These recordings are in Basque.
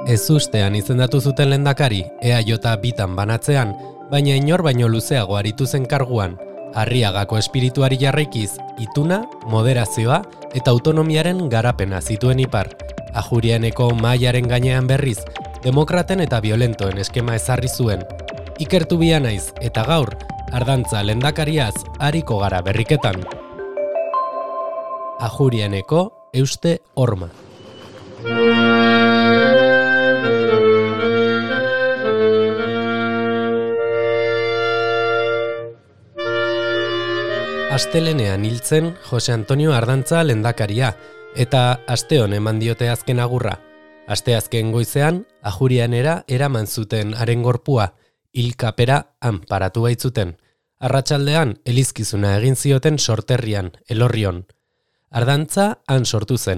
Ezustean izendatu zuten lehendakari, EAJ bitan banatzean, baina inor baino luzeago aritu zen karguan, Arriagako espirituari jarraikiz, ituna, moderazioa eta autonomiaren garapena zituen ipar. Ajurianeko mahaiaren gainean berriz, demokraten eta violentoen eskema ezarri zuen. Ikertu bia naiz eta gaur, Ardantza lehendakariaz ariko gara berriketan. Ajurianeko Euste Horma. Astelenean hiltzen Jose Antonio Ardantza lehendakaria, eta asteon eman diote azken agurra. Asteazken goizean, Ajurianera eraman zuten haren gorpua, hilkapera han paratu baitzuten. Arratsaldean elizkizuna egin zioten Sorterrian, Elorrion. Ardantza han sortu zen,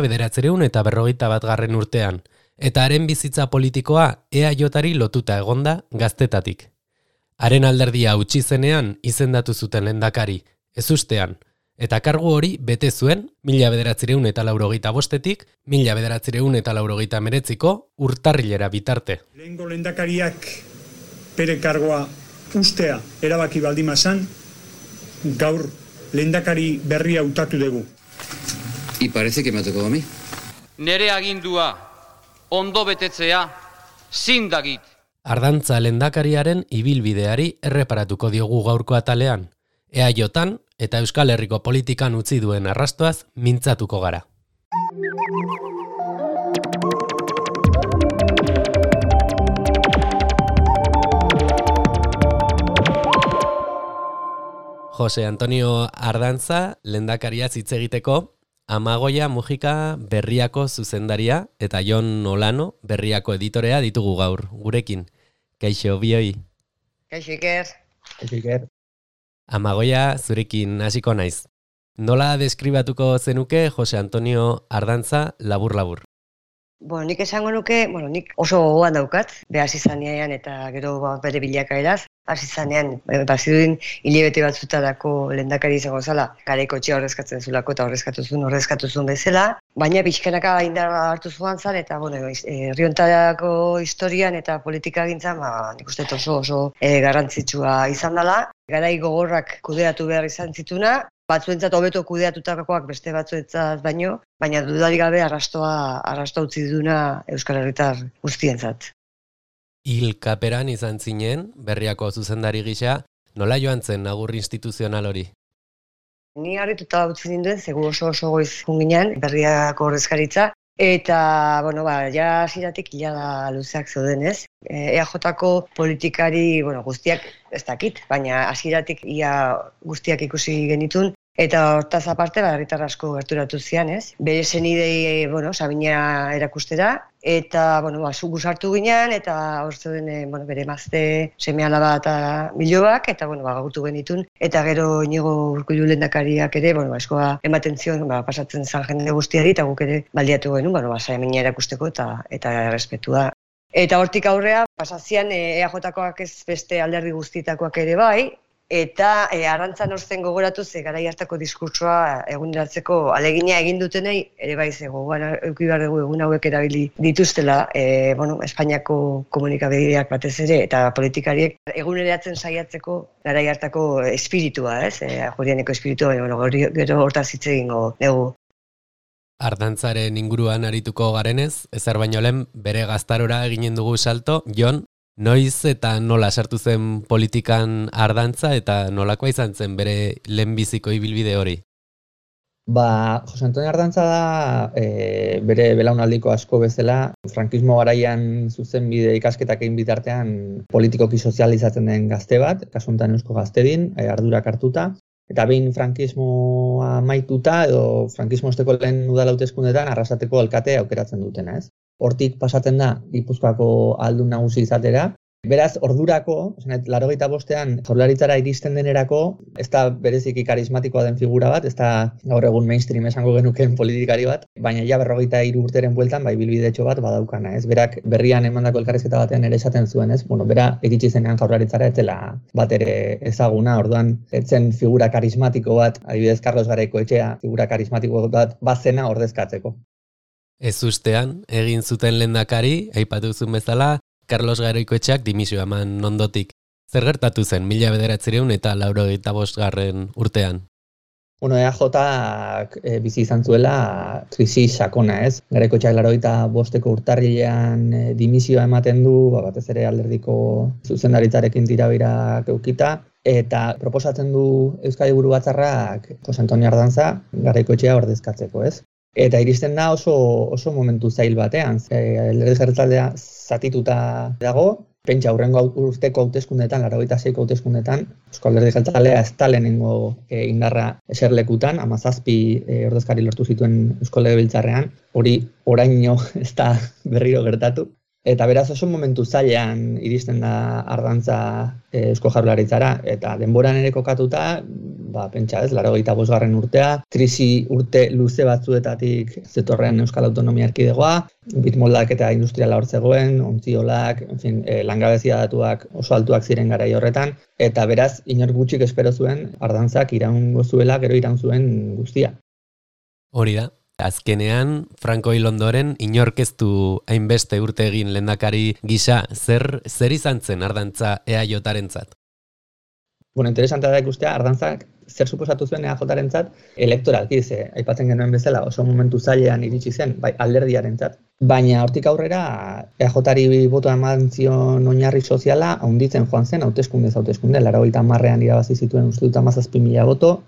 1951 urtean, eta haren bizitza politikoa EAJari lotuta egonda gaztetatik. Haren alderdia utzi zenean izendatu zuten lehendakari, ezustean, eta kargu hori bete zuen 1985-tik 1989ko urtarrilera bitarte. Lehengo lehendakariak bere kargoa ustea erabaki baldimazan, gaur lehendakari berria hautatu dugu. Y parece que me ha tocado a mí. Nere agindua, ondo betetzea, zindagit. Ardantza lehendakariaren ibilbideari erreparatuko diogu gaurko atalean. EAJan eta Euskal Herriko politikan utzi duen arrastoaz mintzatuko gara. Jose Antonio Ardantza lehendakariaz hitz egiteko, Amagoia Mujika Berriako zuzendaria eta Jon Olano Berriako editorea ditugu gaur gurekin. Kaixo bioi. Kaixo Iker. Amagoia zurekin hasiko naiz. Nola deskribatuko zenuke Jose Antonio Ardantza labur-labur? Nik esango nuke, nik oso gogoan daukat, behaz izanean eta gero bere bilakaeraz, hasi zanean, bazirudin hilabete batzutarako lehendakari izango zala, garaiko etxea ordezkatzen zulako eta ordezkatu zuen bezala, baina pixkanaka indarra hartu zuen zan, eta herri honetako historian eta politika gintzan, nik uste oso garrantzitsua izan dela, garai gogorrak kudeatu behar izan zituna, batzuentzat hobeto kudeatutakoak beste batzuentzat baina dudarik gabe arrastoa utzi duna Euskal Herritar guztientzat. Hilkaperan izan zinen, Berriako zuzendari gisa, nola joan zen agur instituzional hori? Ni harrituta utzi ninduen, segur oso goiz junginan, Berriako ordezkaritza, eta, ja hasieratik hilada luzeak zeuden, ez? EAJko politikari, guztiak ez dakit, baina hasieratik ia guztiak ikusi genitun, eta hortaz aparte, herritar asko gerturatu zian, ez? Bere senidei, Sabina erakustera, eta, zugu sartu ginen, eta hor zeuden, bere emazte seme-alaba eta biloak, eta, gautu genitun, eta gero Inigo Urkullu lehendakariak ere, askoa ematen zion, pasatzen zan jende guztiari, eta guk ere baliatu genuen, Sabina erakusteko eta errespetua. Eta hortik aurrea, pasazian EAJkoak ez beste alderdi guztietakoak ere bai, eta Ardantzan horzen gogoratu ze garai hartako diskurtsoa eguneratzeko alegina egin dutenei ere bai ze gogoan eduki behar dugu egun hauek erabili dituztela Espainiako komunikabideak batez ere eta politikariek eguneratzen saiatzeko garai hartako espiritua, ez? Ajurianeko espiritua, gero hortaz hitz egingo dugu. Ardantzaren inguruan arituko garenez, ezer baino lehen bere gaztarora eginen dugu salto. Jon, noiz eta nola sartu zen politikan Ardantza eta nolakoa izan zen bere lehenbiziko ibilbide hori? Jose Antonio Ardantza da bere belaunaldiko asko bezala, frankismo garaian zuzenbide ikasketak egin bitartean politikoki sozializatzen den gazte bat, kasuntan eusko gaztedin, ardurak hartuta, eta behin frankismoa maituta edo frankismo osteko lehen udal hauteskundetan arrasateko alkate aukeratzen dutena, ez? Hortik pasatzen da Gipuzkoako aldun nagusi izatera. Beraz, ordurako, 85ean Jaurlaritzara iristen denerako, ez da bereziki karismatikoa den figura bat, ez da gaur egun mainstream esango genukeen politikari bat, baina ja 53 urteren bueltan bilbidetxo bat badaukana, ez? Berak berrian emandako elkarrizketa batean ere esaten zuen, ez? Bera iritsi zenean Jaurlaritzara ez dela bat ere ezaguna, orduan etzen figura karismatiko bat, adibidez Carlos Garaikoetxea figura karismatiko bat bazena ordezkatzeko. Ez ustean, egin zuten lehendakari, aipatu zuen bezala, Carlos Garaikoetxeak dimisioa eman ondotik. Zer gertatu zen 1985 urtean? Bueno, EAJak bizi izan zuela krisi sakona, ez? Garaikoetxeak 85 urtarrilean dimisioa ematen du, batez ere alderdiko zuzendaritzarekin tirabirak eukita, eta proposatzen du Euskadi Buru Batzarrak Jose Antonio Ardantza Garaikoetxea ordezkatzeko, ez? Eta iristen da oso momentu zail batean. Alderdi jeltzalea zatituta dago, pentsa hurrengo urteko hauteskundetan, 86ko hauteskundetan, Eusko Alderdi Jeltzalea ez da lehenengo indarra eserlekutan, 17 ordezkari lortu zituen Eusko Legebiltzarrean, hori oraino ez da berriro gertatu. Eta beraz oso momentu zailean iristen da Ardantza Eusko Jaurlaritzara, eta denboran ere kokatuta, pentsa ez, 85. urtea, krisi urte luze batzuetatik zetorrean Euskal Autonomia Erkidegoa, bitmoldaketa industriala hor zegoen, ontziolak, langabezia datuak oso altuak ziren garai horretan, eta beraz, inor gutxik espero zuen Ardantzak iraungo zuela, gero iraun zuen guztia. Hori da. Azkenean, Franco hil ondoren, inork ez du hainbeste urte egin lehendakari gisa, zer izan zen Ardantza EAJarentzat? Bueno, interesantea da ikustea, Ardantzak zer suposatu zuen EAJarentzat elektoralki, aipatzen genuen bezala, oso momentu zailean iritsi zen, bai alderdiarentzat. Baina hortik aurrera, EAJari botoa eman zion oinarri soziala, handitzen joan zen, hauteskunde, 80an irabazi zituen uste dut 17.000 boto,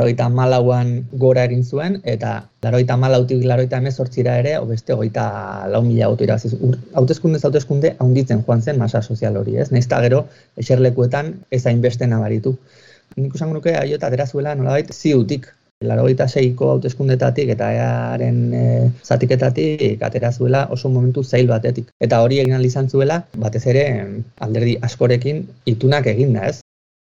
84an gora egin zuen, eta 84tik 88ra ere, beste 24.000 boto irabazi zuen. Hauteskunde handitzen joan zen masa sozial hori, ez? Nahiz eta gero, eserlekuetan ez hainbeste nabaritu. Nik usan nuke EAJ atera zuela nolabait ziutik. 86ko hauteskundetatik eta EAren zatiketatik atera zuela oso momentu zail batetik. Eta hori egin ahal izan zuela, batez ere alderdi askorekin itunak eginda, ez?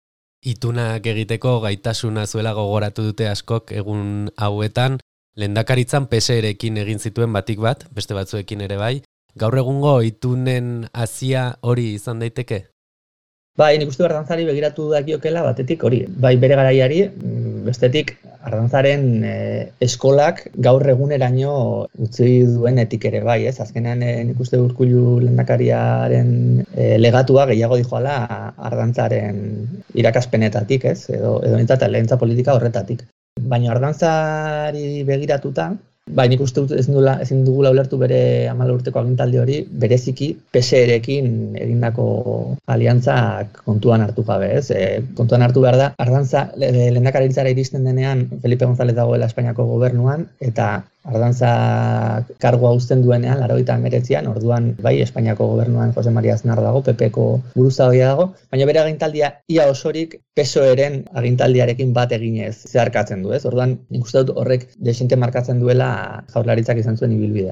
Itunak egiteko gaitasuna zuela gogoratu dute askok egun hauetan, lehendakaritzan PSErekin egin zituen batik bat, beste batzuekin ere bai. Gaur egungo itunen hazia hori izan daiteke? Bai, nik uste Ardantzari begiratu dakiokela batetik hori. Bai, bere garaiari, bestetik Ardantzaren eskolak gaur eguneraino utzi duenetik ere bai, ez? Azkenean nik uste Urkullu lehendakariaren legatua gehiago dijoala Ardantzaren irakaspenetatik, ez? Edo lehentza politika horretatik. Baina Ardantzari begiratuta, bai, nik uste ezin dugula ulertu bere 14 urteko agintaldi hori, bereziki PSErekin egindako aliantzak kontuan hartu gabe, ez? Kontuan hartu behar da, Ardantza lehendakaritzara iristen denean Felipe González dagoela Espainiako gobernuan, eta Ardantza kargua uzten duenean, 89an, orduan bai Espainiako gobernuan Jose María Aznar dago, PPko buruzagia dago, baina bere agintaldia ia osorik PSOEren agintaldiarekin bat eginez zeharkatzen du, ez? Orduan, nik uste dut horrek desente markatzen duela Jaurlaritzak izan zuen ibilbidea.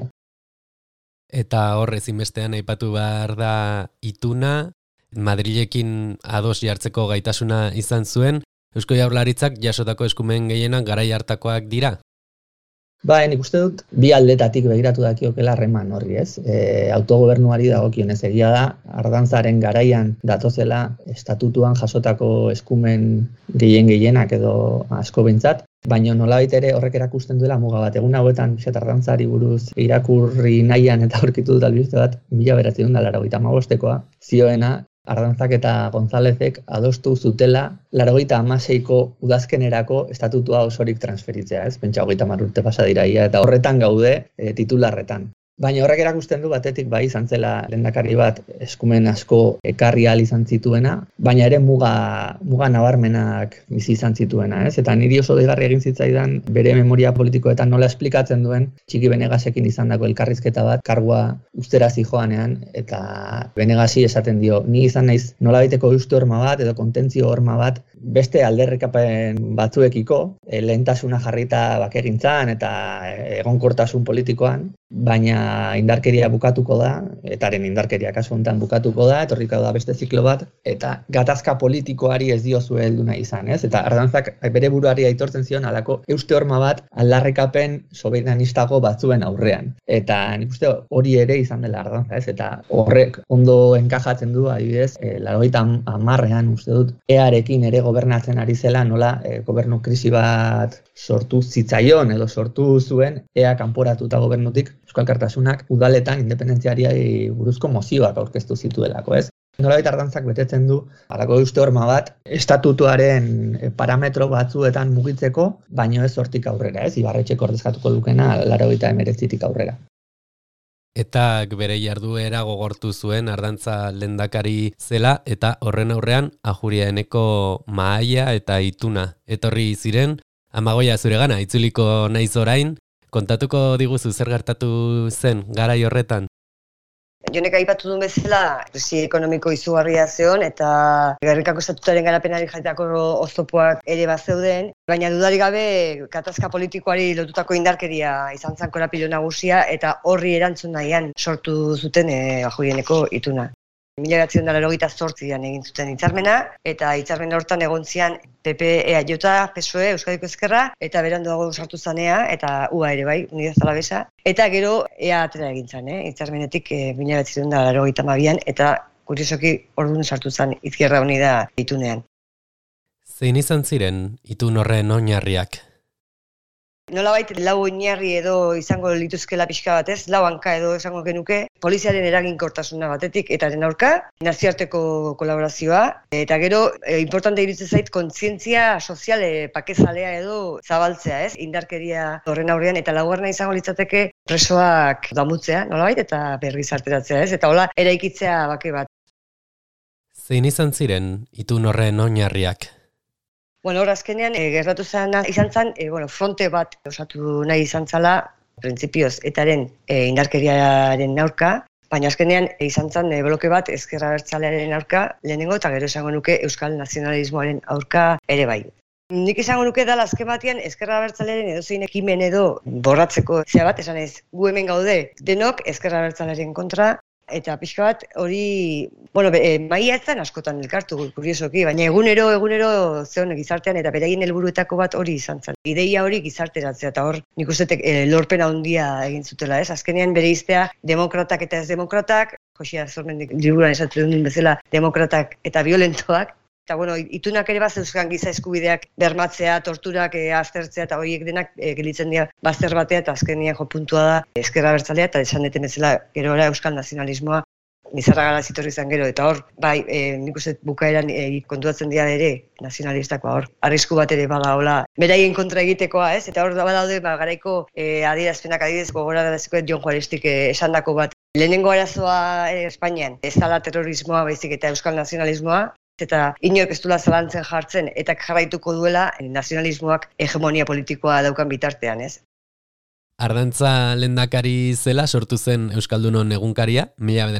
Eta horrez inbestean aipatu behar da ituna, Madrilekin ados jartzeko gaitasuna izan zuen, Eusko Jaurlaritzak jasotako eskumen gehienak garai hartakoak dira? Bai, nik uste dut bi aldetatik begiratu dakiokela harreman horri, ez? Autogobernuari dagokionez egia da, Ardantzaren garaian datozela estatutuan jasotako eskumen gehienak edo asko behintzat, baina nolabait ere horrek erakusten duela muga bat. Egun hauetan Ardantzari buruz irakurri nahian eta aurkitu dut albiste bat 1985koa zioena, Ardantzak eta Gonzálezek adostu zutela 86ko udazkenerako estatutua osorik transferitzea, ez? Pentsa 30 urte pasa dira eta horretan gaude titularretan. Baina horrek erakusten du batetik bai izan zela lehendakari bat eskumen asko ekarri ahal izan zituena, baina ere muga nabarmenak bizi izan zituena, ez? Eta niri oso deigarri egin zitzaidan bere memoria politikoetan nola esplikatzen duen Txiki Benegasekin izandako elkarrizketa bat kargua ustera zijoanean, eta Benegasi esaten dio, ni izan naiz nolabaiteko euste horma bat edo kontentzio horma bat beste alderrikapen batzuekiko, lehentasuna jarrita bakegintzan eta egonkortasun politikoan, baina baina indarkeria bukatuko da, etaren indarkeria kasu honetan bukatuko da, etorriko da beste ziklo bat, eta gatazka politikoari ez diozu heldu nahi izan, ez? Eta Ardantzak bere buruari aitortzen zion halako euste horma bat aldarrikapen sobiranistago batzuen aurrean. Eta nik uste hori ere izan dela Ardantza, ez? Eta horrek ondo enkajatzen du, adibidez, 80ean uste dut, EArekin ere gobernatzen ari zela, nola gobernu krisi bat sortu zitzaion edo sortu zuen EA kanporatuta gobernutik Euskal Alkartasunak udaletan independentziari buruzko mozioak aurkeztu zituelako, ez? Nolabait Ardantzak betetzen du halako euste horma bat estatutuaren parametro batzuetan mugitzeko, baino ez hortik aurrera, ez? Ibarretxek ordezkatuko dukena 89tik aurrera. Etak bere jarduera gogortu zuen Ardantza lehendakari zela eta horren aurrean Ajuriaeneko mahaia eta ituna etorri ziren. Amagoia zuregana, itzuliko naiz orain, kontatuko diguzu zer gertatu zen garai horretan? Jonek aipatu duen bezala, krisi ekonomiko izugarria zeon eta Gernikako estatutaren garapenari jarritako oztopoak ere bazeuden, baina dudarik gabe gatazka politikoari lotutako indarkeria izan zen korapilo nagusia eta horri erantzun nahian sortu zuten Ajurieneko ituna. 1988an egin zuten hitzarmena eta hitzarmen hortan egon zian PP, EAJ, PSOE, Euskadiko Ezkerra eta beranduago sartu zanea eta UA ere bai, Unidas Alavesa eta gero EA atera egin zen, hitzarmenetik 1992an eta kuriosoki orduan sartu zen Izquierda Unida itunean. Zein izan ziren itun horren oinarriak? Nolabait lau oinarri edo izango lituzkela pixka batez, lau hanka edo esango genuke, poliziaren eraginkortasuna batetik etaren aurka, nazioarteko kolaborazioa, eta gero, importante iruditzen zait, kontzientzia sozial pakezalea edo zabaltzea, ez? Indarkeria horren aurrean, eta laugarrena izango litzateke presoak damutzea, nolabait, eta berriz arteratzea, ez? Eta hola, eraikitzea bake bat. Zein izan ziren itun horren oinarriak? Bueno, hor azkenean gertatu izan zen, fronte bat osatu nahi izan zala, printzipioz etaren indarkeriaren aurka, baina azkenean izan zen bloke bat ezker abertzalearen aurka, lehenengo eta gero esango nuke euskal nazionalismoaren aurka ere bai. Nik esango nuke dela azken batean ezker abertzalearen edozein ekimen edo borratzeko zea bat, esan ez, gu hemen gaude denok ezker abertzalearen kontra, eta pixka bat hori, maila ez zen askotan elkartu, kuriosoki, baina egunero zeon gizartean eta beraien helburuetako bat hori izan zen. Ideia hori gizarteratzea eta hor nik uste lorpena handia egin zutela, ez? Azkenean bere iztea demokratak eta ez demokratak, Josia Zormendik liburuan esaten duen bezala demokratak eta violentoak, eta itunak ere bazeuzkan giza eskubideak bermatzea, torturak aztertzea eta horiek denak gelditzen dira bazter batea eta azkenean puntua da ezker abertzalea eta esan deten bezala gero euskal nazionalismoa Nizarragara zitorri izan gero eta hor, bai, nik uste bukaeran kontuatzen dira ere nazionalistakoa hor. Arrisku bat ere badaola beraien kontra egitekoa, ez? Eta hor badaude garaiko adierazpenak adibidez gogoraraziko Jon Juaristik esandako bat. Lehenengo arazoa Espainian ez dela terrorismoa baizik eta euskal nazionalismoa, eta inork ez duela zalantzen jartzen eta jarraituko duela nazionalismoak hegemonia politikoa daukan bitartean, ez? Ardantza lehendakari zela sortu zen Euskaldunon egunkaria,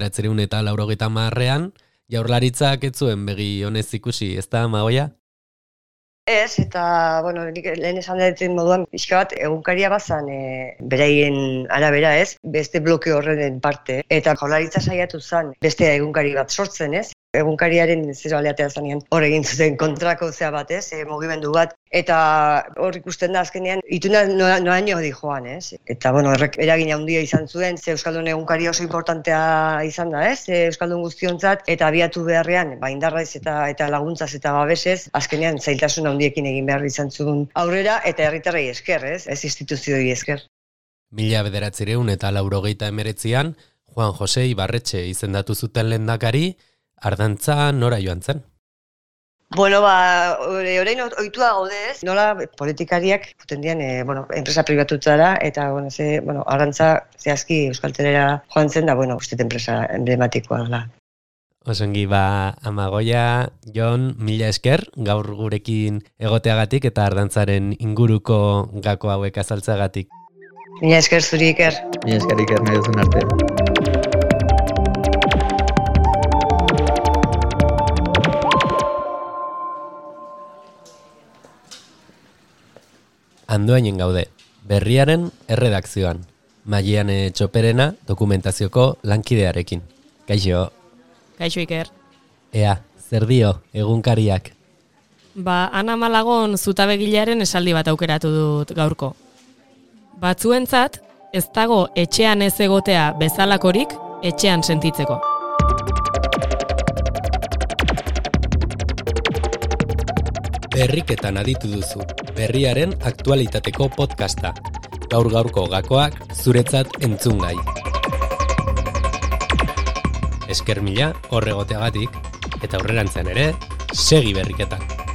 1990ean, Jaurlaritzak ez zuen begi honez ikusi, ez da, Magoia? Ez, eta, nik lehen esan duten moduan, pixka bat, egunkaria bazan beraien arabera, ez, beste bloke horren parte, eta Jaurlaritza saiatu zen beste egunkari bat sortzen, ez? Egunkariaren zero aleatea zanean hor egin zuten kontrako zea bat, ez, mugimendu bat, eta hor ikusten da azkenean ituna noaino hori joan, ez? Eta, horrek eragin handia izan zuen, ze Euskaldun egunkaria oso importantea izan da, ez? Euskaldun guztiontzat, eta abiatu beharrean, indarraiz eta laguntzaz eta babesez, azkenean zailtasun handiekin egin behar izan zuen aurrera, eta herritarrei esker, ez? Ez instituzioi esker. 1989an, Juan Jose Ibarretxe izendatu zuten lehendakari, Ardantza nora joan zen? Orain ohitua gaude ez, nola politikariak juten dian, enpresa pribatutara eta, Ardantza zehazki Euskaltelera joan zen da, uste enpresa emblematikoa dela. Osongi, Amagoia, Jon, mila esker, gaur gurekin egoteagatik eta Ardantzaren inguruko gako hauek azaltzeagatik. Mila esker zuri Iker. Mila esker Iker nahi duzun arte. Andoainen gaude, berriaren erredakzioan. Maiane Txoperena dokumentazioko lankidearekin. Kaixo. Kaixo Iker. Ea, zer dio egunkariak? Ana Malagon zutabegilearen esaldi bat aukeratu dut gaurko. Batzuentzat, ez dago etxean ez egotea bezalakorik etxean sentitzeko. Berriketan aditu duzu, berriaren aktualitateko podcasta. Gaur-gaurko gakoak zuretzat entzungai. Esker mila horregoteagatik, eta aurrerantzean ere, segi berriketan.